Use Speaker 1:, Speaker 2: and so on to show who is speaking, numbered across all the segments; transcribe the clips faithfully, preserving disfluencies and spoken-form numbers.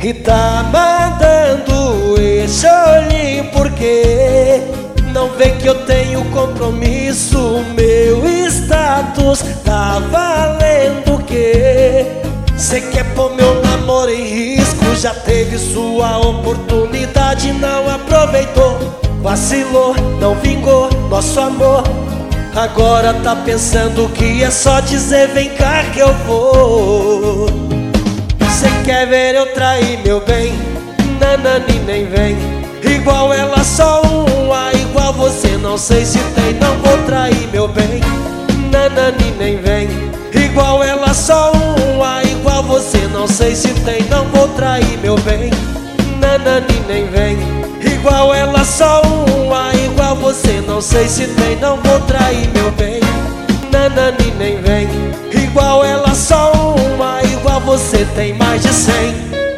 Speaker 1: E tá mandando esse olhinho porque não vê que eu tenho compromisso. Meu status tá valendo o quê? Cê quer pôr meu namoro em risco? Já teve sua oportunidade, não aproveitou. Vacilou, não vingou nosso amor. Agora tá pensando que é só dizer vem cá que eu vou. Cê quer ver eu trair meu bem? Nanani nem vem. Igual ela só uma, igual você não sei se tem. Não vou trair meu bem. Nanani nem vem. Igual ela só uma, igual você não sei se tem. Não vou trair meu bem. Nanani nem vem. Igual ela só uma, igual você não sei se tem. Não vou trair meu bem. Nanani nem vem. Igual ela só uma, igual você tem mais de cem.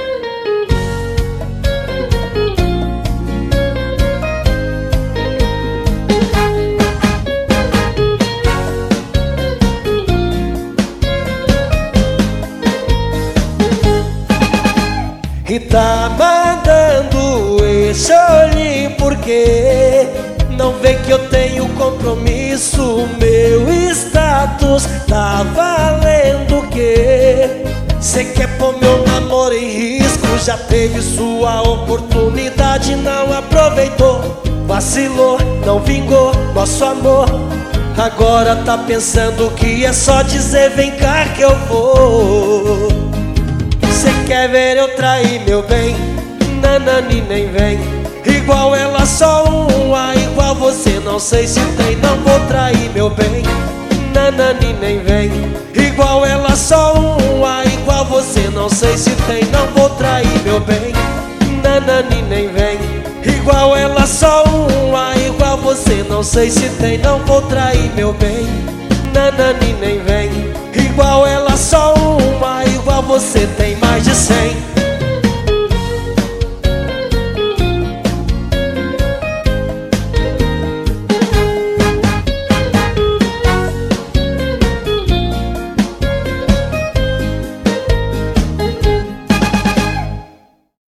Speaker 1: E tá mandando esse olhinho porque não vê que eu tenho compromisso. Meu status tá valendo o quê? Cê quer pôr meu namoro em risco? Já teve sua oportunidade, não aproveitou. Vacilou, não vingou nosso amor. Agora tá pensando que é só dizer vem cá que eu vou. Cê quer ver eu trair meu bem? Nanani nem vem. Igual ela só uma, igual você não sei se tem. Não vou trair meu bem. Nanani nem vem. Igual ela só uma, igual você não sei se tem. Não vou trair meu bem. Nanani nem vem. Igual ela só uma, igual você não sei se tem. Não vou trair meu bem. Nanani nem vem. Igual ela só uma, igual você tem mais de cem.